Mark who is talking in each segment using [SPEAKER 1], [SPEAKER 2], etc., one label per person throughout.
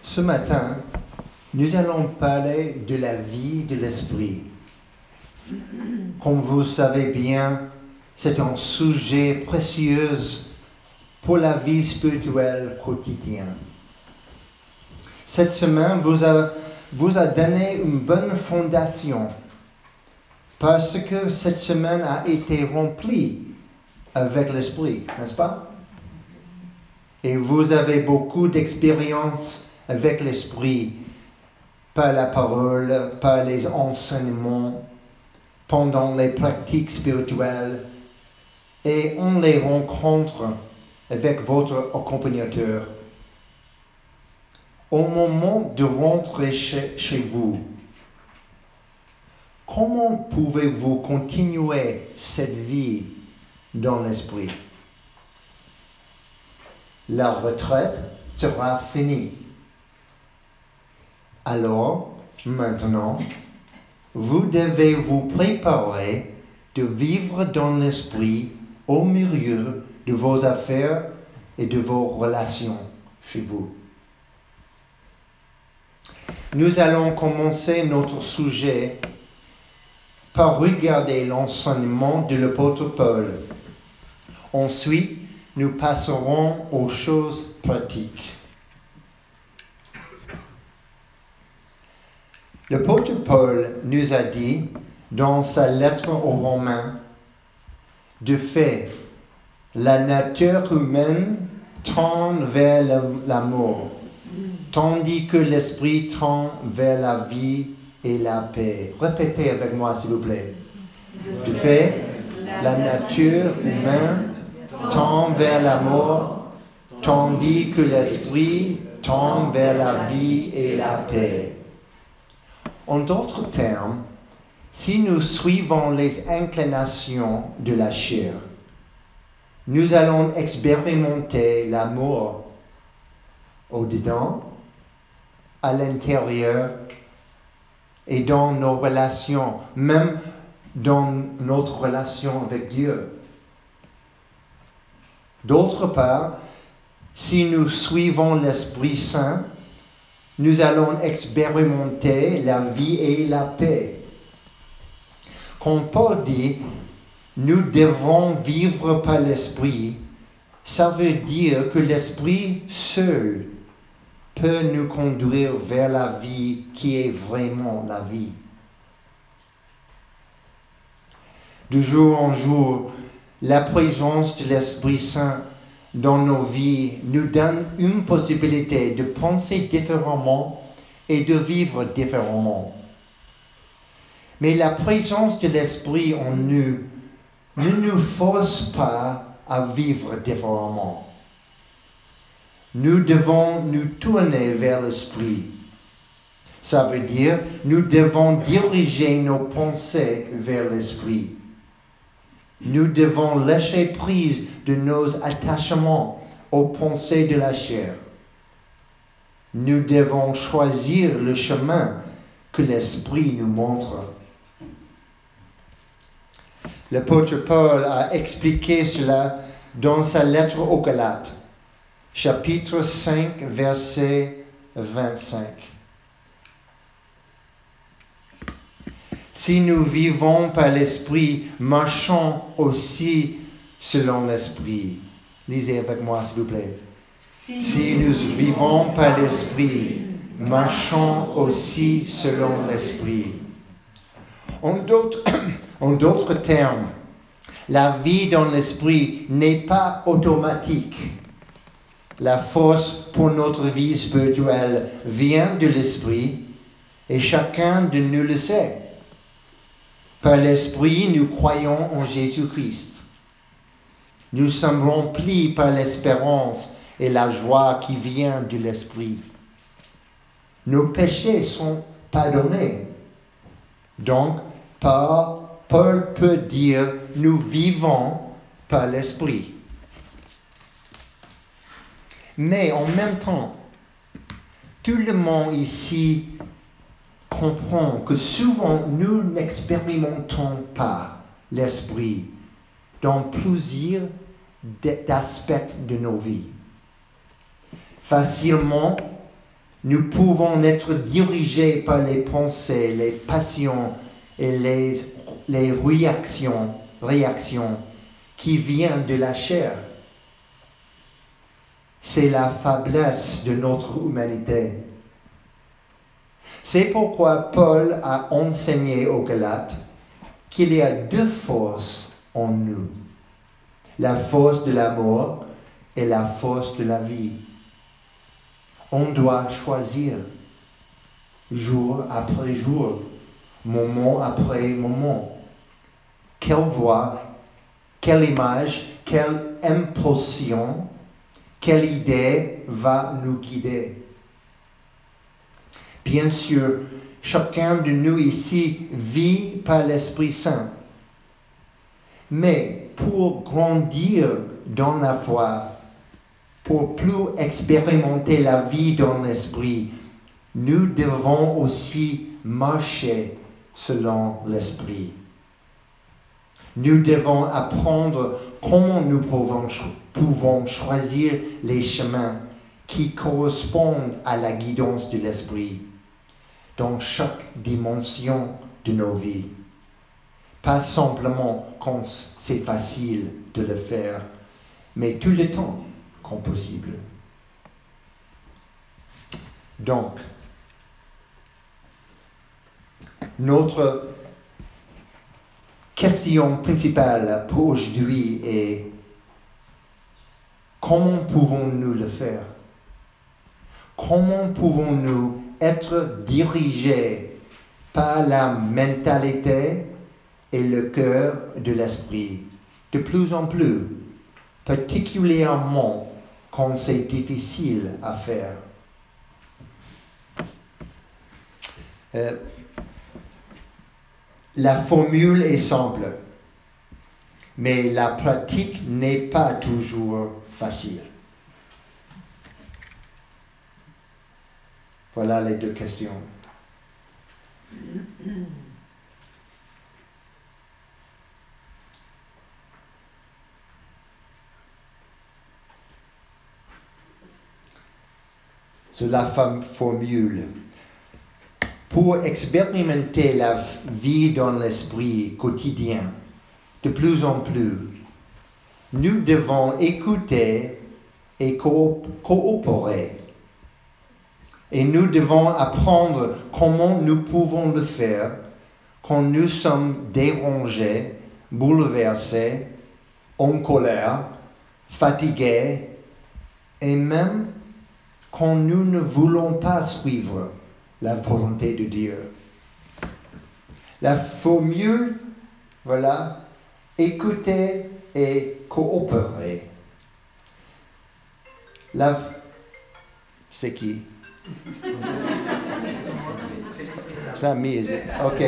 [SPEAKER 1] Ce matin, nous allons parler de la vie de l'esprit. Comme vous savez bien, c'est un sujet précieux pour la vie spirituelle quotidienne. Cette semaine vous a donné une bonne fondation parce que cette semaine a été remplie avec l'esprit, n'est-ce pas? Et vous avez beaucoup d'expérience avec l'esprit, par la parole, par les enseignements, pendant les pratiques spirituelles, et on les rencontre avec votre accompagnateur. Au moment de rentrer chez vous, comment pouvez-vous continuer cette vie dans l'esprit? La retraite sera finie. Alors, maintenant, vous devez vous préparer de vivre dans l'esprit au milieu de vos affaires et de vos relations chez vous. Nous allons commencer notre sujet par regarder l'enseignement de l'apôtre Paul. Ensuite, nous passerons aux choses pratiques. L'apôtre Paul nous a dit dans sa lettre aux Romains, de fait, la nature humaine tend vers la mort, tandis que l'esprit tend vers la vie et la paix. Répétez avec moi, s'il vous plaît. De fait, la nature humaine tend vers la mort, tandis que l'esprit tend vers la vie et la paix. En d'autres termes, si nous suivons les inclinations de la chair, nous allons expérimenter la mort au-dedans, à l'intérieur et dans nos relations, même dans notre relation avec Dieu. D'autre part, si nous suivons l'Esprit Saint, nous allons expérimenter la vie et la paix. Quand Paul dit « nous devons vivre par l'Esprit », ça veut dire que l'Esprit seul peut nous conduire vers la vie qui est vraiment la vie. De jour en jour, la présence de l'Esprit Saint dans nos vies nous donne une possibilité de penser différemment et de vivre différemment. Mais la présence de l'Esprit en nous ne nous force pas à vivre différemment. Nous devons nous tourner vers l'Esprit. Ça veut dire, nous devons diriger nos pensées vers l'Esprit. Nous devons lâcher prise de nos attachements aux pensées de la chair. Nous devons choisir le chemin que l'Esprit nous montre. L'apôtre Paul a expliqué cela dans sa lettre aux Galates, chapitre 5, verset 25. Si nous vivons par l'Esprit, marchons aussi selon l'Esprit. Lisez avec moi, s'il vous plaît. Si nous vivons par l'Esprit, marchons aussi selon l'Esprit. En d'autres termes, la vie dans l'Esprit n'est pas automatique. La force pour notre vie spirituelle vient de l'Esprit et chacun de nous le sait. Par l'Esprit, nous croyons en Jésus-Christ. Nous sommes remplis par l'espérance et la joie qui vient de l'Esprit. Nos péchés sont pardonnés. Donc, Paul peut dire, nous vivons par l'Esprit. Mais en même temps, tout le monde ici comprend que souvent nous n'expérimentons pas l'Esprit dans plusieurs aspects de nos vies. Facilement, Nous pouvons être dirigés par les pensées, les passions et les réactions qui viennent de la chair. C'est la faiblesse de notre humanité. C'est pourquoi Paul a enseigné aux Galates qu'il y a deux forces en nous. La force de la mort et la force de la vie. On doit choisir jour après jour, moment après moment. Quelle voix, quelle image, quelle impulsion, quelle idée va nous guider? Bien sûr, chacun de nous ici vit par l'Esprit Saint. Mais pour grandir dans la foi, pour plus expérimenter la vie dans l'Esprit, nous devons aussi marcher selon l'Esprit. Nous devons apprendre comment nous pouvons choisir les chemins qui correspondent à la guidance de l'Esprit dans chaque dimension de nos vies. Pas simplement quand c'est facile de le faire, mais tout le temps quand possible. Donc, notre question principale pour aujourd'hui est comment pouvons-nous le faire? Comment pouvons-nous être dirigés par la mentalité et le cœur de l'esprit de plus en plus, particulièrement quand c'est difficile à faire? La formule est simple, mais la pratique n'est pas toujours facile. Voilà les deux questions. C'est la formule. Pour expérimenter la vie dans l'esprit quotidien, de plus en plus, nous devons écouter et coopérer. Et nous devons apprendre comment nous pouvons le faire quand nous sommes dérangés, bouleversés, en colère, fatigués, et même quand nous ne voulons pas suivre la volonté de Dieu. La formule, voilà, écouter et coopérer. C'est qui? Samy, ok.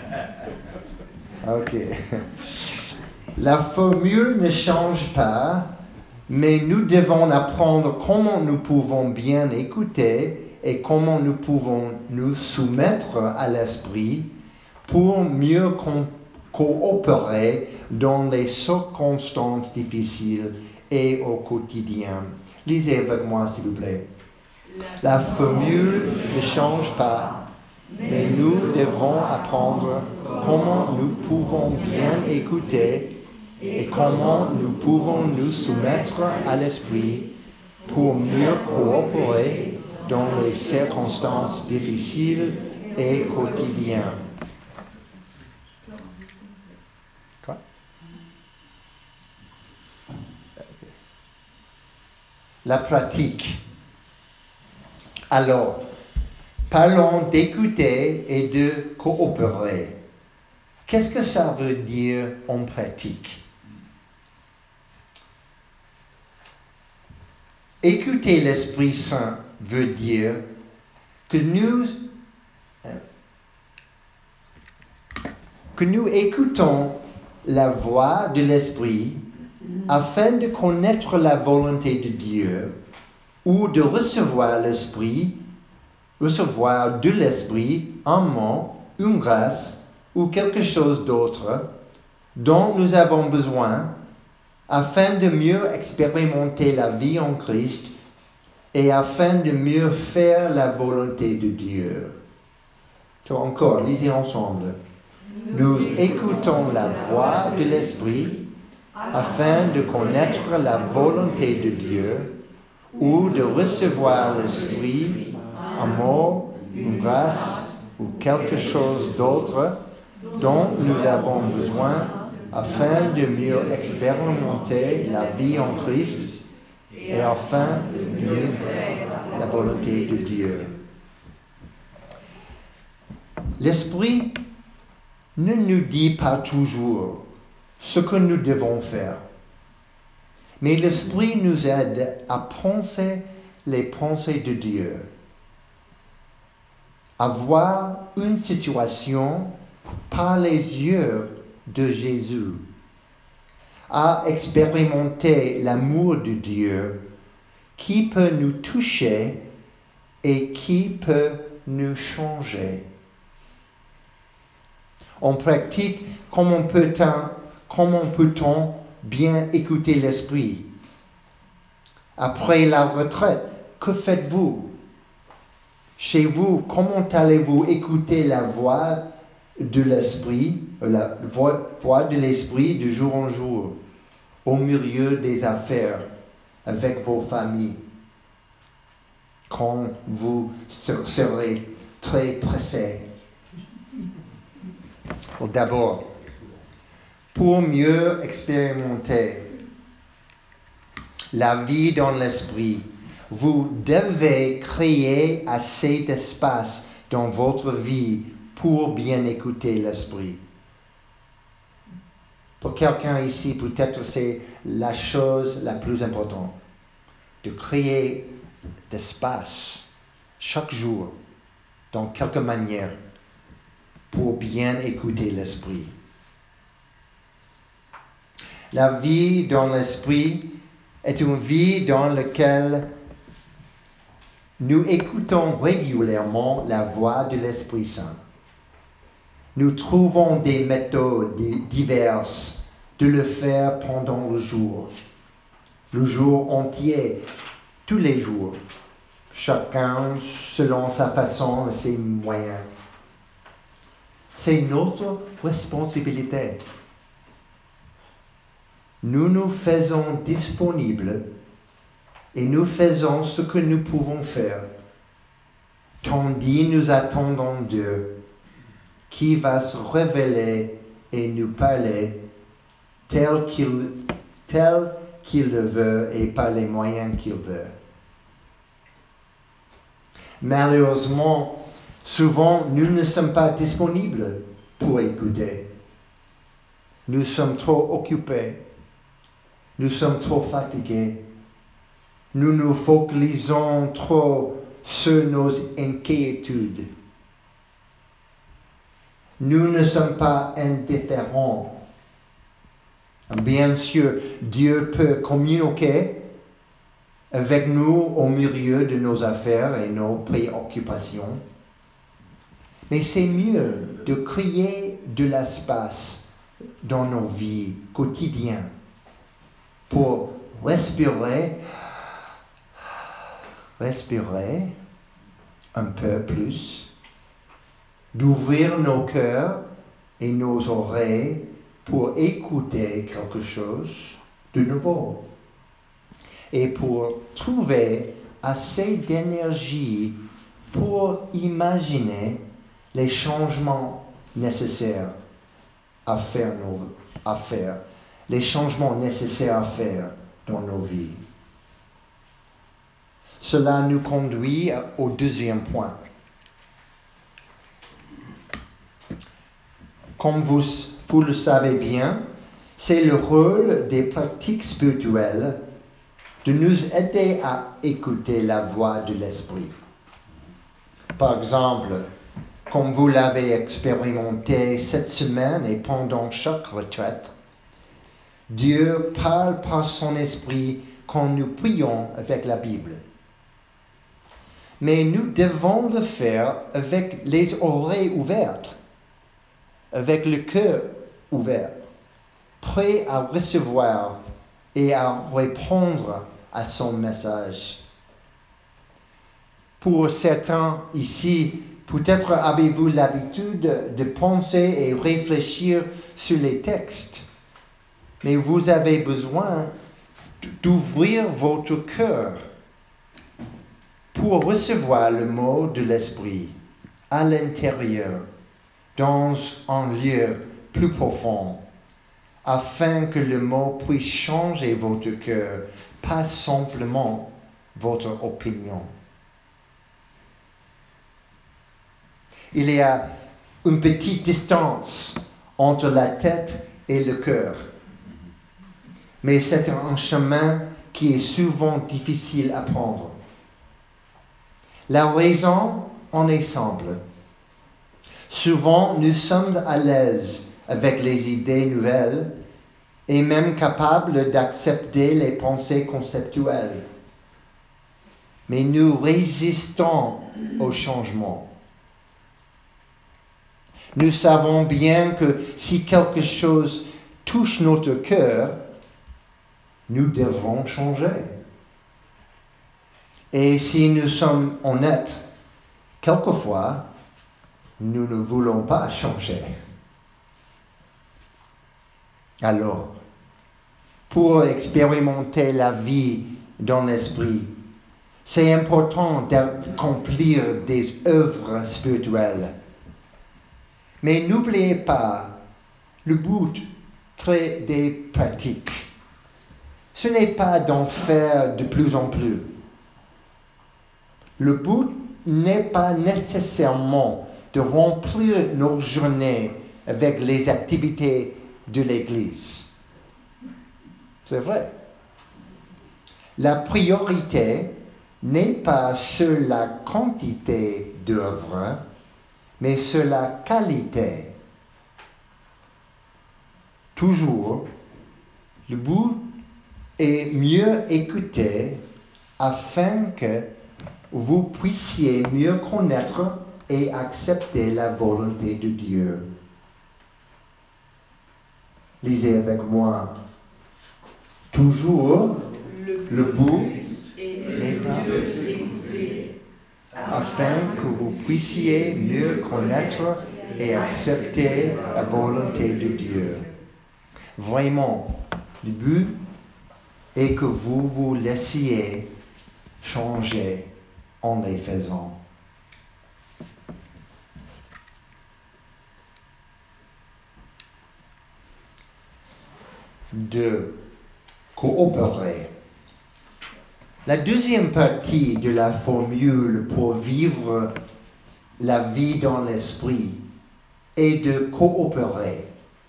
[SPEAKER 1] La formule ne change pas, mais nous devons apprendre comment nous pouvons bien écouter et comment nous pouvons nous soumettre à l'esprit pour mieux coopérer dans les circonstances difficiles et au quotidien. Lisez avec moi, s'il vous plaît. La formule ne change pas, mais nous devons apprendre comment nous pouvons bien écouter et comment nous pouvons nous soumettre à l'esprit pour mieux coopérer dans les circonstances difficiles et quotidiennes. Quoi? La pratique. Alors, parlons d'écouter et de coopérer. Qu'est-ce que ça veut dire en pratique? Écouter l'Esprit Saint veut dire que nous écoutons la voix de l'Esprit afin de connaître la volonté de Dieu ou de recevoir de l'Esprit un mot, une grâce ou quelque chose d'autre dont nous avons besoin afin de mieux expérimenter la vie en Christ et afin de mieux faire la volonté de Dieu. Encore, lisez ensemble. Nous écoutons la voix de l'Esprit afin de connaître la volonté de Dieu ou de recevoir l'Esprit, amour, une grâce ou quelque chose d'autre dont nous avons besoin afin de mieux expérimenter la vie en Christ et afin de mieux faire la volonté de Dieu. L'Esprit ne nous dit pas toujours ce que nous devons faire, mais l'Esprit nous aide à penser les pensées de Dieu, à voir une situation par les yeux de Jésus, à expérimenter l'amour de Dieu qui peut nous toucher et qui peut nous changer. En pratique, comment peut-on bien écouter l'Esprit? Après la retraite, que faites-vous? Chez vous, comment allez-vous écouter la voix de l'Esprit, la voix de l'Esprit de jour en jour, au milieu des affaires, avec vos familles, quand vous serez très pressés? D'abord, pour mieux expérimenter la vie dans l'Esprit, vous devez créer assez d'espace dans votre vie pour bien écouter l'Esprit. Pour quelqu'un ici, peut-être c'est la chose la plus importante, de créer d'espace chaque jour, dans quelque manière, pour bien écouter l'Esprit. La vie dans l'Esprit est une vie dans laquelle nous écoutons régulièrement la voix de l'Esprit Saint. Nous trouvons des méthodes diverses de le faire pendant le jour entier, tous les jours, chacun selon sa façon et ses moyens. C'est notre responsabilité. Nous nous faisons disponibles et nous faisons ce que nous pouvons faire, tandis nous attendons Dieu, qui va se révéler et nous parler tel qu'il le veut et par les moyens qu'il veut. Malheureusement, souvent, nous ne sommes pas disponibles pour écouter. Nous sommes trop occupés. Nous sommes trop fatigués. Nous nous focalisons trop sur nos inquiétudes. Nous ne sommes pas indifférents. Bien sûr, Dieu peut communiquer avec nous au milieu de nos affaires et nos préoccupations. Mais c'est mieux de créer de l'espace dans nos vies quotidiennes pour respirer un peu plus, d'ouvrir nos cœurs et nos oreilles pour écouter quelque chose de nouveau et pour trouver assez d'énergie pour imaginer les changements nécessaires à faire les changements nécessaires à faire dans nos vies. Cela nous conduit au deuxième point. Comme vous le savez bien, c'est le rôle des pratiques spirituelles de nous aider à écouter la voix de l'Esprit. Par exemple, comme vous l'avez expérimenté cette semaine et pendant chaque retraite, Dieu parle par son Esprit quand nous prions avec la Bible. Mais nous devons le faire avec les oreilles ouvertes, avec le cœur ouvert, prêt à recevoir et à répondre à son message. Pour certains ici, peut-être avez-vous l'habitude de penser et réfléchir sur les textes, mais vous avez besoin d'ouvrir votre cœur pour recevoir le mot de l'Esprit à l'intérieur, dans un lieu plus profond, afin que le mot puisse changer votre cœur, pas simplement votre opinion. Il y a une petite distance entre la tête et le cœur, mais c'est un chemin qui est souvent difficile à prendre. La raison en est simple. Souvent, nous sommes à l'aise avec les idées nouvelles et même capables d'accepter les pensées conceptuelles. Mais nous résistons au changement. Nous savons bien que si quelque chose touche notre cœur, nous devons changer. Et si nous sommes honnêtes, quelquefois, nous ne voulons pas changer. Alors, pour expérimenter la vie dans l'esprit, c'est important d'accomplir des œuvres spirituelles. Mais n'oubliez pas, le but des pratiques, ce n'est pas d'en faire de plus en plus. Le but n'est pas nécessairement de remplir nos journées avec les activités de l'Église. C'est vrai. La priorité n'est pas sur la quantité d'œuvres, mais sur la qualité. Toujours, le but est mieux écouter afin que vous puissiez mieux connaître et accepter la volonté de Dieu. Lisez avec moi. Toujours, le but n'est pas d'écouter, afin que vous puissiez mieux connaître et accepter la volonté de Dieu. Vraiment, le but est que vous vous laissiez changer en les faisant. De coopérer. La deuxième partie de la formule pour vivre la vie dans l'esprit est de coopérer.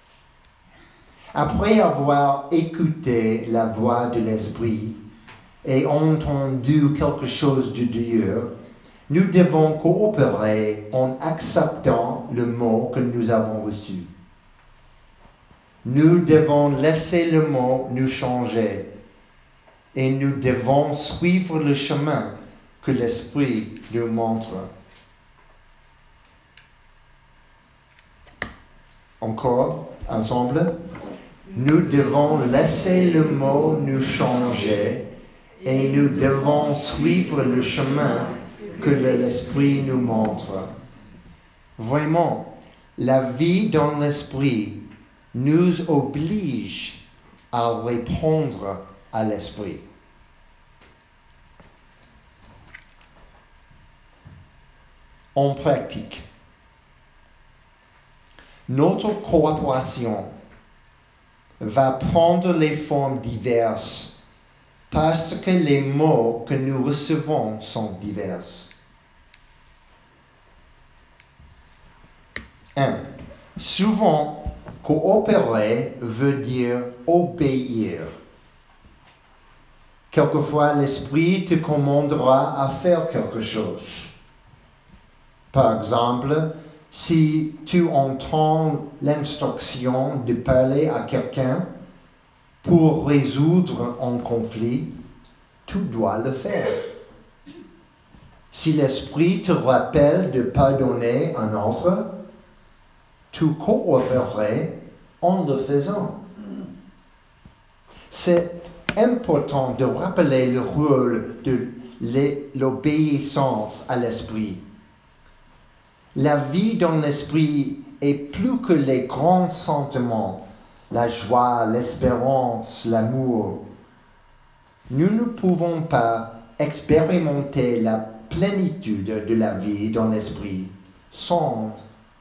[SPEAKER 1] Après avoir écouté la voix de l'esprit et entendu quelque chose de Dieu, nous devons coopérer en acceptant le mot que nous avons reçu. Nous devons laisser le mot nous changer et nous devons suivre le chemin que l'Esprit nous montre. Encore, ensemble, nous devons laisser le mot nous changer et nous devons suivre le chemin que l'Esprit nous montre. Vraiment, la vie dans l'Esprit nous oblige à répondre à l'Esprit. En pratique, notre coopération va prendre les formes diverses parce que les mots que nous recevons sont divers. 1. Souvent, coopérer veut dire obéir. Quelquefois, l'Esprit te commandera à faire quelque chose. Par exemple, si tu entends l'instruction de parler à quelqu'un pour résoudre un conflit, tu dois le faire. Si l'Esprit te rappelle de pardonner un autre, tu coopérerais en le faisant. C'est important de rappeler le rôle de l'obéissance à l'esprit. La vie dans l'esprit est plus que les grands sentiments, la joie, l'espérance, l'amour. Nous ne pouvons pas expérimenter la plénitude de la vie dans l'esprit sans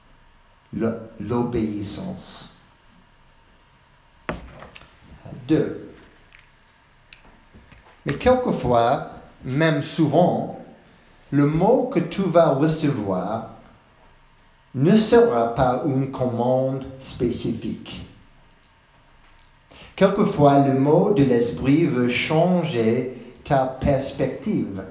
[SPEAKER 1] l'obéissance. 2. Mais quelquefois, même souvent, le mot que tu vas recevoir ne sera pas une commande spécifique. Quelquefois, le mot de l'esprit veut changer ta perspective.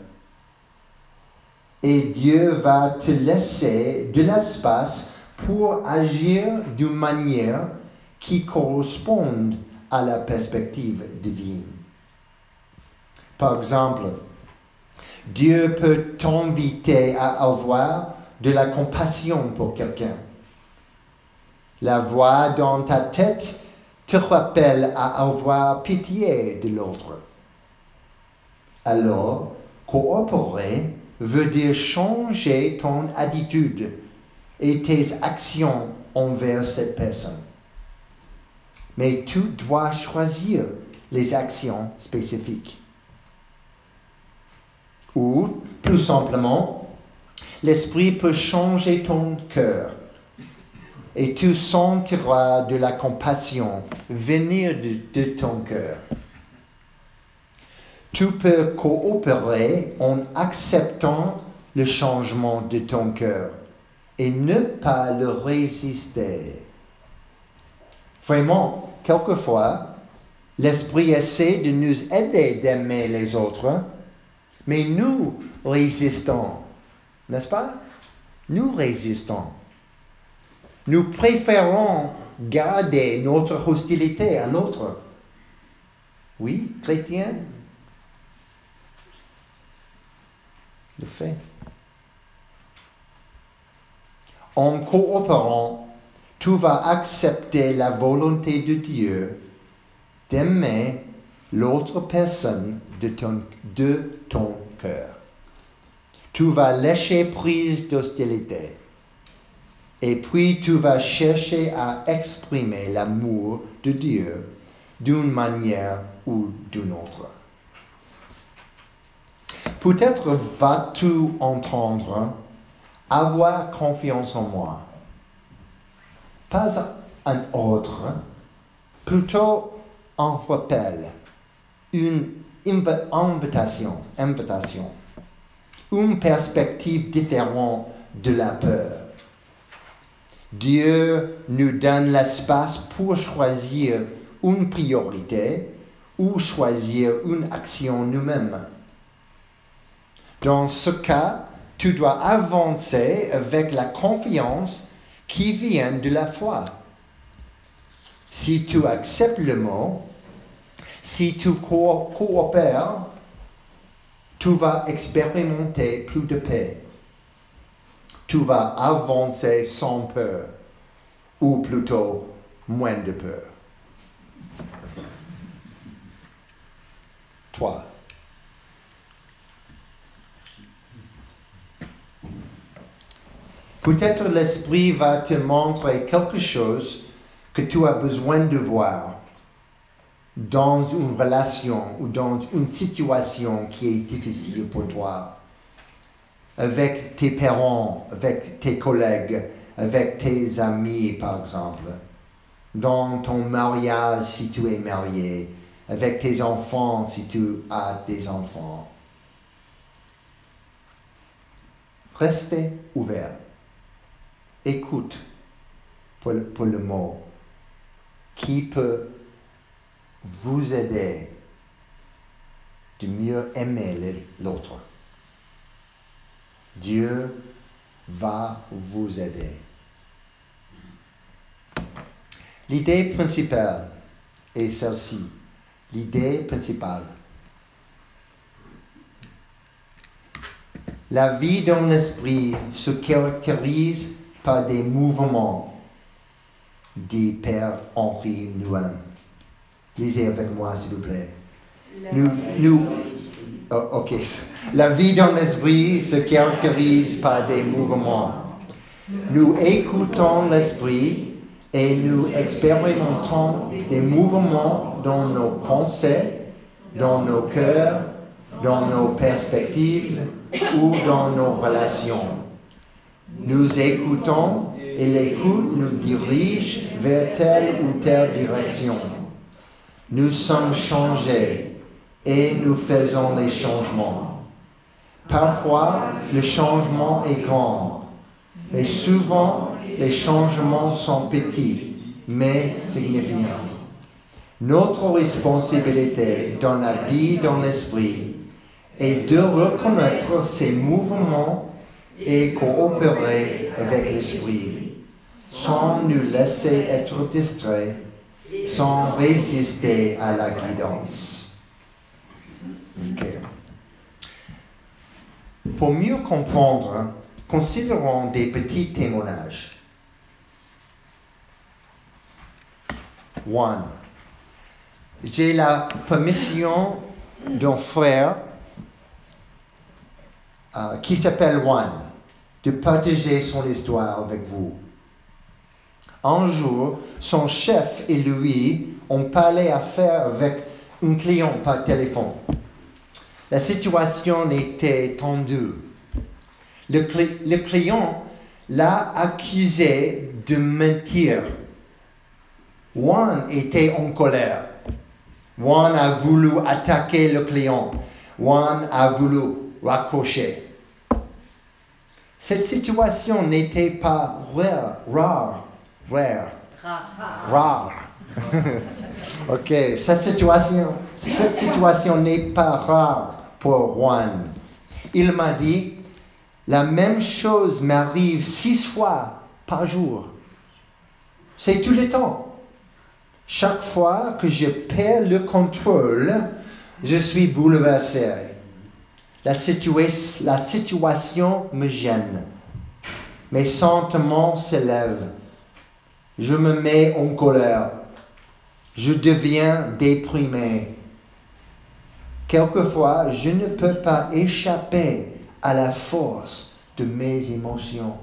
[SPEAKER 1] Et Dieu va te laisser de l'espace pour agir d'une manière qui corresponde à la perspective divine. Par exemple, Dieu peut t'inviter à avoir de la compassion pour quelqu'un. La voix dans ta tête te rappelle à avoir pitié de l'autre. Alors, coopérer veut dire changer ton attitude et tes actions envers cette personne. Mais tu dois choisir les actions spécifiques. Ou, plus simplement, l'esprit peut changer ton cœur et tu sentiras de la compassion venir de ton cœur. Tu peux coopérer en acceptant le changement de ton cœur et ne pas le résister. Vraiment, quelquefois, l'Esprit essaie de nous aider d'aimer les autres, mais nous résistons, n'est-ce pas? Nous résistons. Nous préférons garder notre hostilité à l'autre. Oui, chrétien, le fait. En coopérant, tu vas accepter la volonté de Dieu d'aimer l'autre personne de ton cœur. Tu vas lâcher prise d'hostilité. Et puis tu vas chercher à exprimer l'amour de Dieu d'une manière ou d'une autre. Peut-être vas-tu entendre avoir confiance en moi. Pas un ordre, plutôt un rappel, une invitation, une perspective différente de la peur. Dieu nous donne l'espace pour choisir une priorité ou choisir une action nous-mêmes. Dans ce cas, tu dois avancer avec la confiance qui vient de la foi. Si tu acceptes le mot, si tu coopères, tu vas expérimenter plus de paix. Tu vas avancer sans peur, ou plutôt moins de peur. 3. Peut-être l'Esprit va te montrer quelque chose que tu as besoin de voir dans une relation ou dans une situation qui est difficile pour toi, avec tes parents, avec tes collègues, avec tes amis par exemple, dans ton mariage si tu es marié, avec tes enfants si tu as des enfants. Restez ouvert. Écoute pour le mot qui peut vous aider de mieux aimer l'autre. Dieu va vous aider. L'idée principale est celle-ci. L'idée principale. La vie dans l'esprit se caractérise par des mouvements, dit Père Henri Nouwen. Lisez avec moi, s'il vous plaît. Oh, ok. La vie dans l'esprit se caractérise par des mouvements. Nous écoutons l'esprit et nous expérimentons des mouvements dans nos pensées, dans nos cœurs, dans nos perspectives ou dans nos relations. Nous écoutons et l'écoute nous dirige vers telle ou telle direction. Nous sommes changés et nous faisons les changements. Parfois, le changement est grand, mais souvent, les changements sont petits, mais significants. Notre responsabilité dans la vie dans l'esprit est de reconnaître ces mouvements et coopérer avec l'esprit, sans nous laisser être distraits, sans résister à la guidance. Okay. Pour mieux comprendre, considérons des petits témoignages. 1. J'ai la permission d'un frère qui s'appelle Juan de partager son histoire avec vous. Un jour, son chef et lui ont parlé affaires avec un client par téléphone. La situation était tendue. Le client l'a accusé de mentir. Juan était en colère. Juan a voulu attaquer le client. Juan a voulu raccrocher. Cette situation n'était pas rare. Ok, cette situation n'est pas rare pour Juan. Il m'a dit, la même chose m'arrive 6 fois par jour. C'est tout le temps. Chaque fois que je perds le contrôle, je suis bouleversé. La situation me gêne. Mes sentiments s'élèvent. Je me mets en colère. Je deviens déprimé. Quelquefois, je ne peux pas échapper à la force de mes émotions.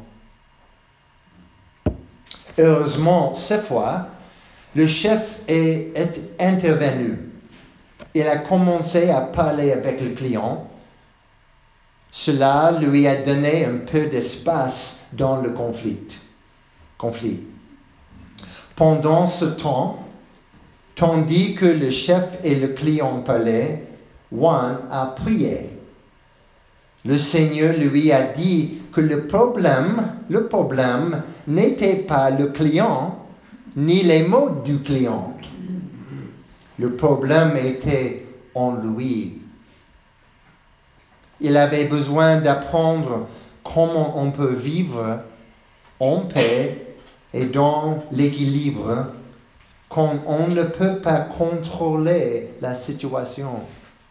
[SPEAKER 1] Heureusement, cette fois, le chef est intervenu. Il a commencé à parler avec le client. Cela lui a donné un peu d'espace dans le conflit. Pendant ce temps, tandis que le chef et le client parlaient, Juan a prié. Le Seigneur lui a dit que le problème n'était pas le client, ni les mots du client. Le problème était en lui. Il avait besoin d'apprendre comment on peut vivre en paix et dans l'équilibre quand on ne peut pas contrôler la situation.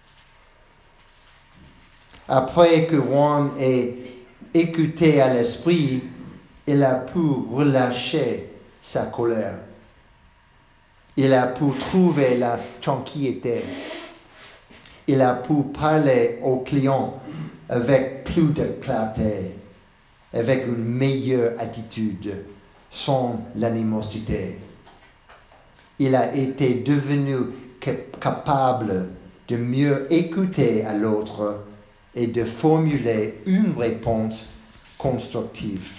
[SPEAKER 1] Après que Juan ait écouté à l'esprit, il a pu relâcher sa colère. Il a pu trouver la tranquillité. Il a pu parler au client avec plus de clarté, avec une meilleure attitude, sans l'animosité. Il a été devenu capable de mieux écouter à l'autre et de formuler une réponse constructive.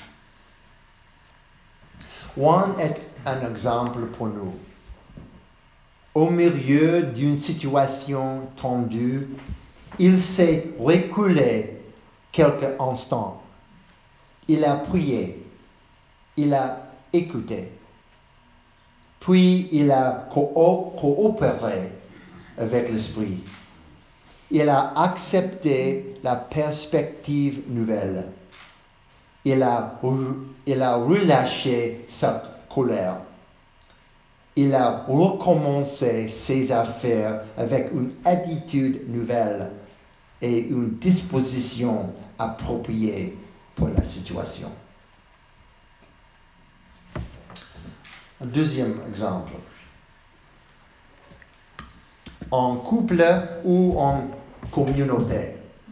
[SPEAKER 1] Juan est un exemple pour nous. Au milieu d'une situation tendue, il s'est reculé quelques instants. Il a prié. Il a écouté. Puis il a coopéré avec l'esprit. Il a accepté la perspective nouvelle. Il a relâché sa colère. Il a recommencé ses affaires avec une attitude nouvelle et une disposition appropriée pour la situation. Un deuxième exemple. En couple ou en communautaire.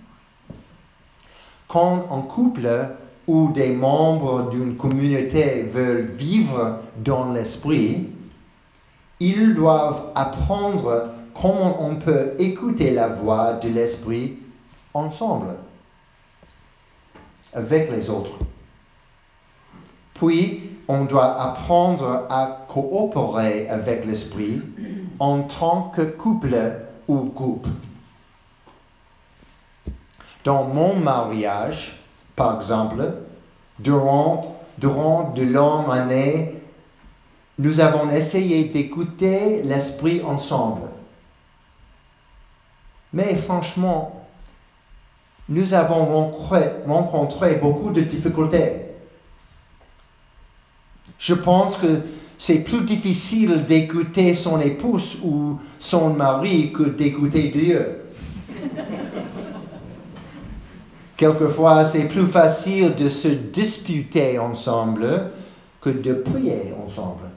[SPEAKER 1] Quand un couple ou des membres d'une communauté veulent vivre dans l'esprit, ils doivent apprendre comment on peut écouter la voix de l'esprit ensemble, avec les autres. Puis, on doit apprendre à coopérer avec l'esprit en tant que couple ou groupe. Dans mon mariage, par exemple, durant de longues années, nous avons essayé d'écouter l'esprit ensemble. Mais franchement, nous avons rencontré beaucoup de difficultés. Je pense que c'est plus difficile d'écouter son épouse ou son mari que d'écouter Dieu. Quelquefois, c'est plus facile de se disputer ensemble que de prier ensemble.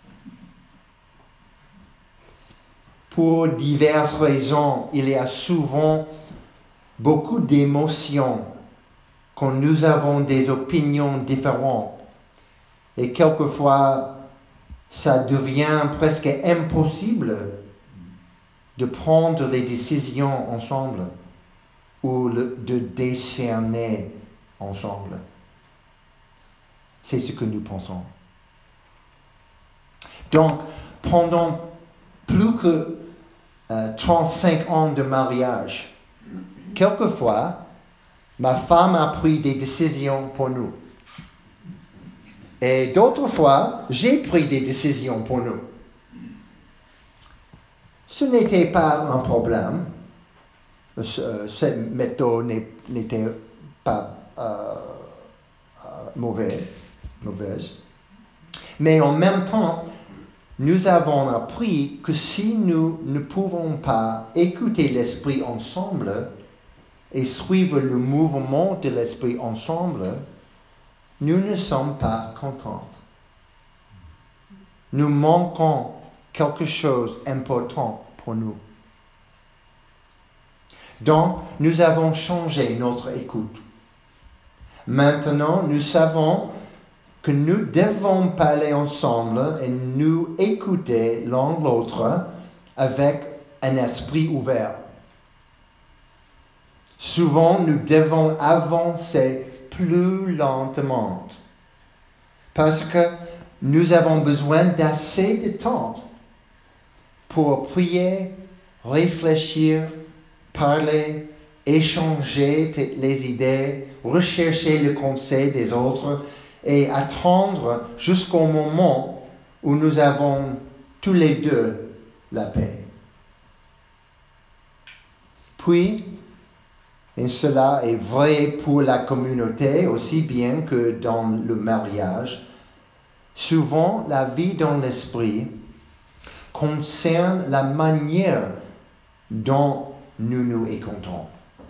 [SPEAKER 1] Pour diverses raisons, il y a souvent beaucoup d'émotions quand nous avons des opinions différentes. Et quelquefois, ça devient presque impossible de prendre les décisions ensemble ou de discerner ensemble. C'est ce que nous pensons. Donc, pendant plus que 35 ans de mariage, quelquefois, ma femme a pris des décisions pour nous. Et d'autres fois, j'ai pris des décisions pour nous. Ce n'était pas un problème. Cette méthode n'était pas mauvaise. Mais en même temps, nous avons appris que si nous ne pouvons pas écouter l'esprit ensemble et suivre le mouvement de l'esprit ensemble, nous ne sommes pas contents. Nous manquons quelque chose d'important pour nous. Donc, nous avons changé notre écoute. Maintenant, nous savons que nous devons parler ensemble et nous écouter l'un l'autre avec un esprit ouvert. Souvent, nous devons avancer plus lentement parce que nous avons besoin d'assez de temps pour prier, réfléchir, parler, échanger les idées, rechercher le conseil des autres et attendre jusqu'au moment où nous avons tous les deux la paix. Puis, et cela est vrai pour la communauté aussi bien que dans le mariage, souvent la vie dans l'esprit concerne la manière dont nous nous écoutons.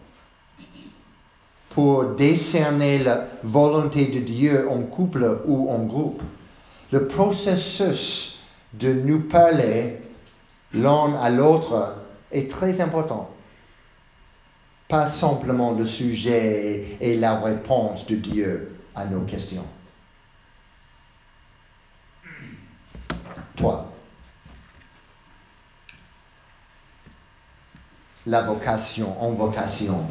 [SPEAKER 1] Pour décerner la volonté de Dieu en couple ou en groupe, le processus de nous parler l'un à l'autre est très important. Pas simplement le sujet et la réponse de Dieu à nos questions. Toi, la vocation, en vocation.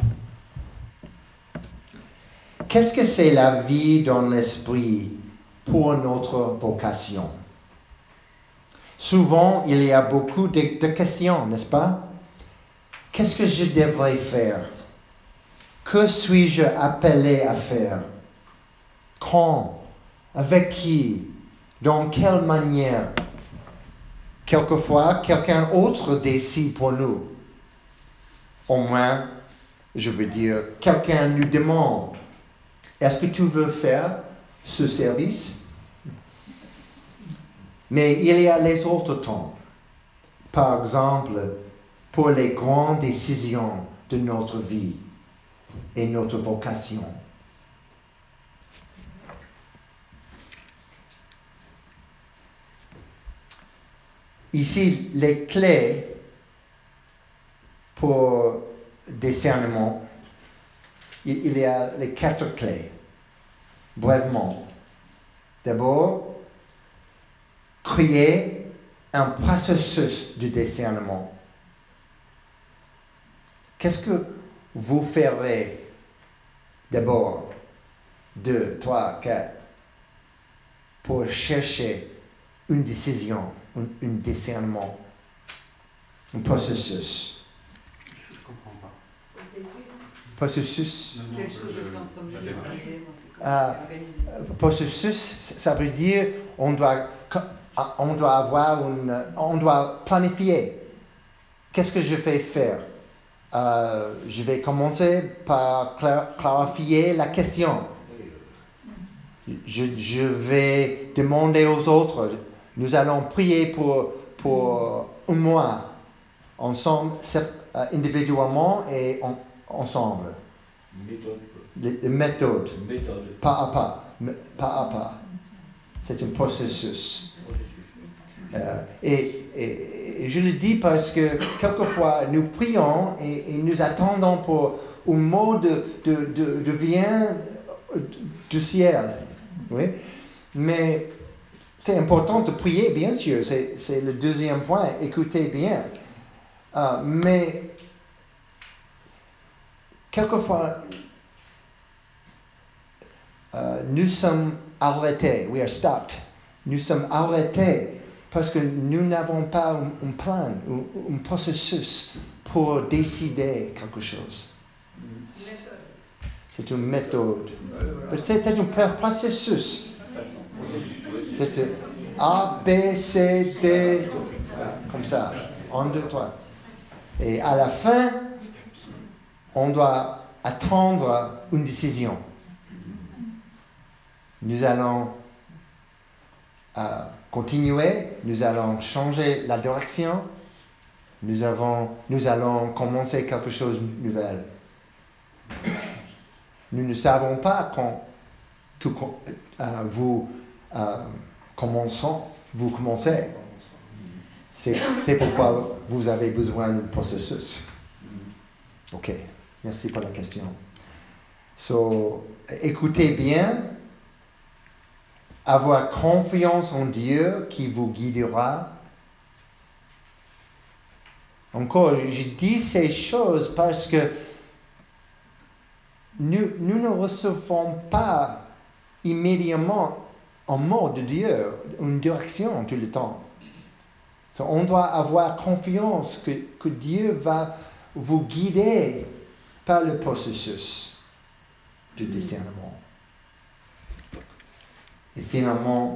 [SPEAKER 1] Qu'est-ce que c'est la vie dans l'esprit pour notre vocation? Souvent, il y a beaucoup de questions, n'est-ce pas? Qu'est-ce que je devrais faire? Que suis-je appelé à faire? Quand? Avec qui? Dans quelle manière? Quelquefois, quelqu'un d'autre décide pour nous. Au moins, je veux dire, quelqu'un nous demande, est-ce que tu veux faire ce service? Mais il y a les autres temps. Par exemple, pour les grandes décisions de notre vie et notre vocation. Ici, les clés pour discernement, il y a les 4 clés. Brièvement. D'abord, créer un processus de discernement. Qu'est-ce que vous ferez d'abord, 2, 3, 4, pour chercher une décision, un discernement, un processus?
[SPEAKER 2] Je comprends pas.
[SPEAKER 1] Processus.
[SPEAKER 3] Quelle chose je fais en premier,
[SPEAKER 1] Processus, ça veut dire on doit planifier. Qu'est-ce que je vais faire? Je vais commencer par clarifier la question. Je vais demander aux autres. Nous allons prier pour un mois, ensemble, individuellement et ensemble. Méthode. Pas à pas. C'est un processus. Et je le dis parce que quelquefois nous prions et nous attendons pour un mot de vient du ciel. Oui? Mais c'est important de prier, bien sûr. C'est le deuxième point. Écoutez bien. Mais quelquefois, nous sommes arrêtés. We are stopped. Nous sommes arrêtés parce que nous n'avons pas un plan, un processus pour décider quelque chose. C'est une méthode. C'est un processus. C'est A, B, C, D, comme ça. 1, 2, 3. Et à la fin, on doit attendre une décision. Nous allons continuer, nous allons changer la direction, nous allons commencer quelque chose de nouvel. Nous ne savons pas quand vous commencez. C'est pourquoi vous avez besoin d'un processus. Ok, merci pour la question. Écoutez bien. Avoir confiance en Dieu qui vous guidera. Encore, je dis ces choses parce que nous ne recevons pas immédiatement un mot de Dieu, une direction tout le temps. On doit avoir confiance que Dieu va vous guider par le processus de discernement. Et finalement,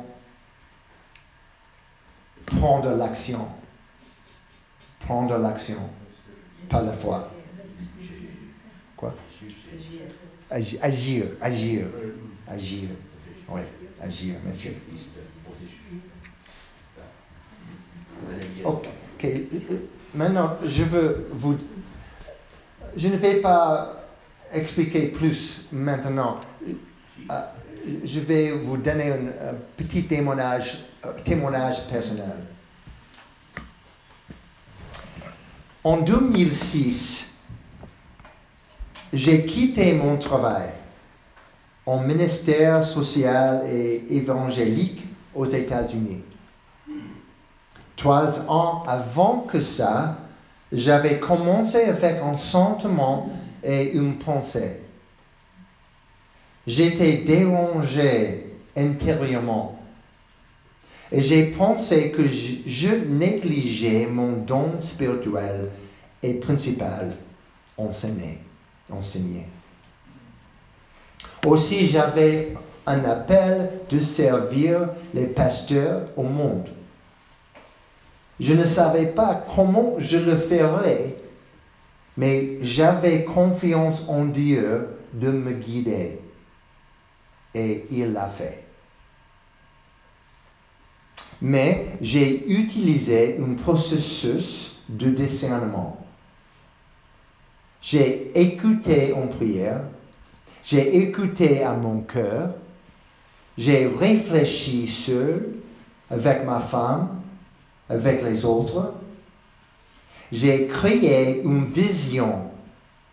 [SPEAKER 1] prendre l'action. Prendre l'action, pas la foi. Quoi? Agir. Oui, agir, merci. Ok. Maintenant, je ne vais pas expliquer plus maintenant. Je vais vous donner un petit témoignage personnel. En 2006, j'ai quitté mon travail en ministère social et évangélique aux États-Unis. 3 ans avant que ça, j'avais commencé avec un sentiment et une pensée. J'étais dérangé intérieurement et j'ai pensé que je négligeais mon don spirituel et principal, enseigner. Aussi, j'avais un appel de servir les pasteurs au monde. Je ne savais pas comment je le ferais, mais j'avais confiance en Dieu de me guider. Et il l'a fait. Mais j'ai utilisé un processus de discernement. J'ai écouté en prière, j'ai écouté à mon cœur, j'ai réfléchi seul, avec ma femme, avec les autres. J'ai créé une vision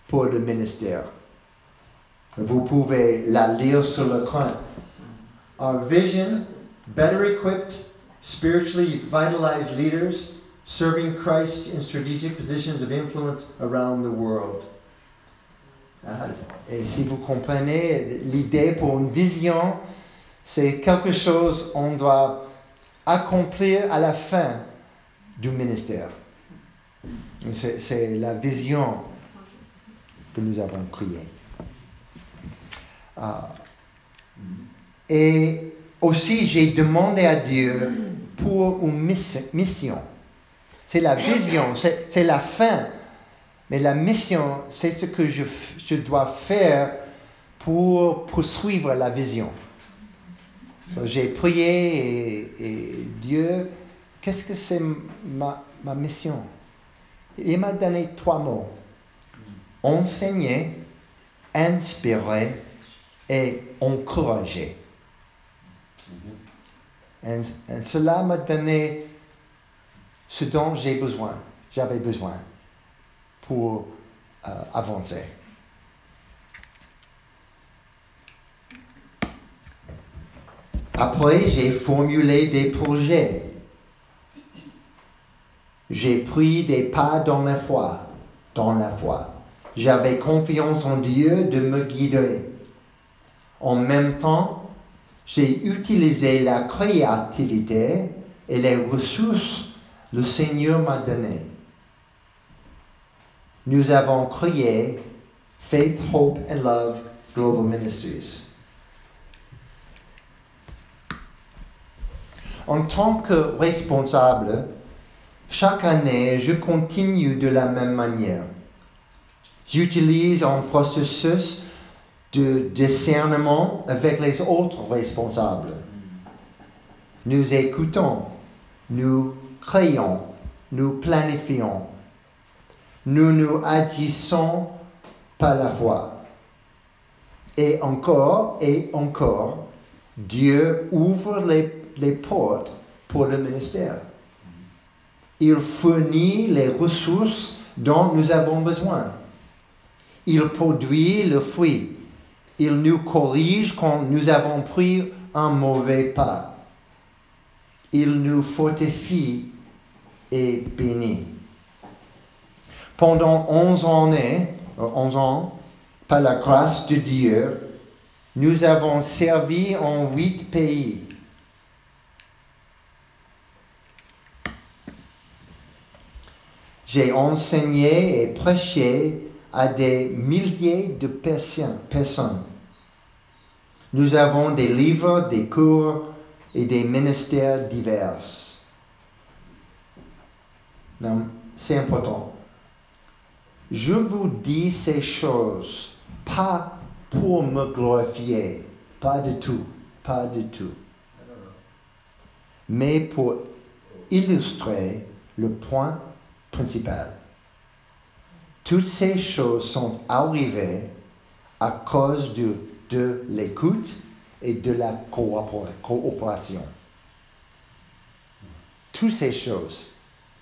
[SPEAKER 1] pour le ministère. Vous pouvez la lire sur l'écran. Our vision, better equipped, spiritually vitalized leaders serving Christ in strategic positions of influence around the world. Et si vous comprenez l'idée pour une vision, c'est quelque chose qu'on doit accomplir à la fin du ministère. C'est la vision que nous avons créée. Et aussi, j'ai demandé à Dieu pour une mission. C'est la vision, c'est la fin. Mais la mission, c'est ce que je dois faire pour poursuivre la vision. So, j'ai prié et Dieu, qu'est-ce que c'est ma mission? Il m'a donné 3 mots. Enseigner, inspirer et encourager. Et cela m'a donné ce dont j'avais besoin pour avancer. Après, j'ai formulé des projets. J'ai pris des pas dans la foi. J'avais confiance en Dieu de me guider. En même temps, j'ai utilisé la créativité et les ressources que le Seigneur m'a données. Nous avons créé Faith, Hope and Love Global Ministries. En tant que responsable, chaque année, je continue de la même manière. J'utilise un processus de discernement avec les autres responsables. Nous écoutons, nous créons, nous planifions. Nous agissons par la foi. Et encore, Dieu ouvre les portes pour le ministère. Il fournit les ressources dont nous avons besoin. Il produit le fruit. Il nous corrige quand nous avons pris un mauvais pas. Il nous fortifie et bénit. Pendant 11 ans, par la grâce de Dieu, nous avons servi en 8 pays. J'ai enseigné et prêché à des milliers de personnes. Nous avons des livres, des cours et des ministères divers. Non, c'est important. Je vous dis ces choses pas pour me glorifier, pas du tout, mais pour illustrer le point principal. Toutes ces choses sont arrivées à cause de l'écoute et de la coopération. Toutes ces choses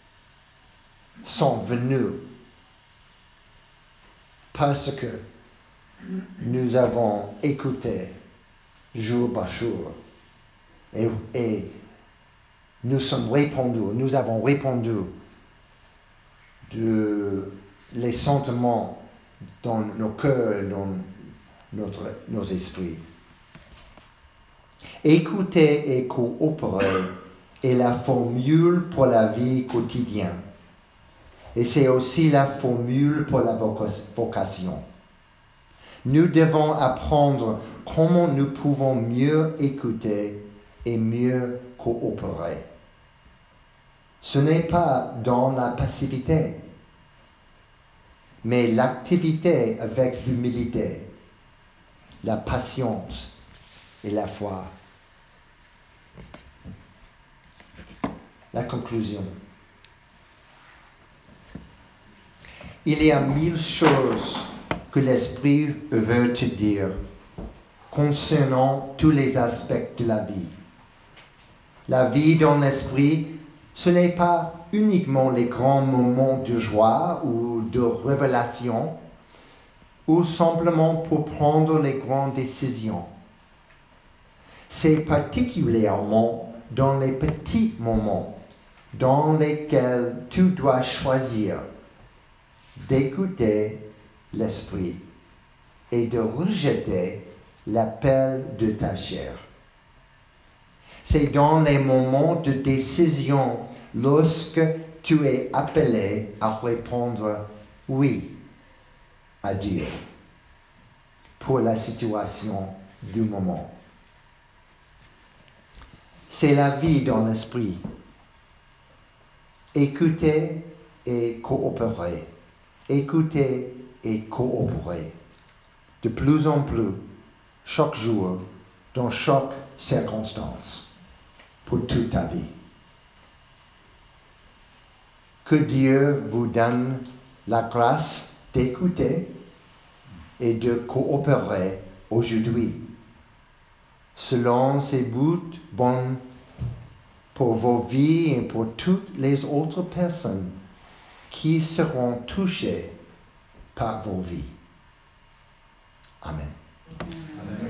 [SPEAKER 1] sont venues parce que nous avons écouté jour par jour et nous avons répondu de les sentiments dans nos cœurs, dans nos esprits. Écouter et coopérer est la formule pour la vie quotidienne. Et c'est aussi la formule pour la vocation. Nous devons apprendre comment nous pouvons mieux écouter et mieux coopérer. Ce n'est pas dans la passivité, mais l'activité avec l'humilité, la patience et la foi. La conclusion. Il y a 1000 choses que l'Esprit veut te dire concernant tous les aspects de la vie. La vie dans l'Esprit, ce n'est pas uniquement les grands moments de joie ou de révélation, ou simplement pour prendre les grandes décisions. C'est particulièrement dans les petits moments dans lesquels tu dois choisir d'écouter l'esprit et de rejeter l'appel de ta chair. C'est dans les moments de décision lorsque tu es appelé à répondre oui à Dieu pour la situation du moment. C'est la vie dans l'esprit. Écouter et coopérer. Écouter et coopérer. De plus en plus, chaque jour, dans chaque circonstance, pour toute ta vie. Que Dieu vous donne la grâce d'écouter et de coopérer aujourd'hui, selon ses buts bons pour vos vies et pour toutes les autres personnes qui seront touchées par vos vies. Amen.
[SPEAKER 2] Amen.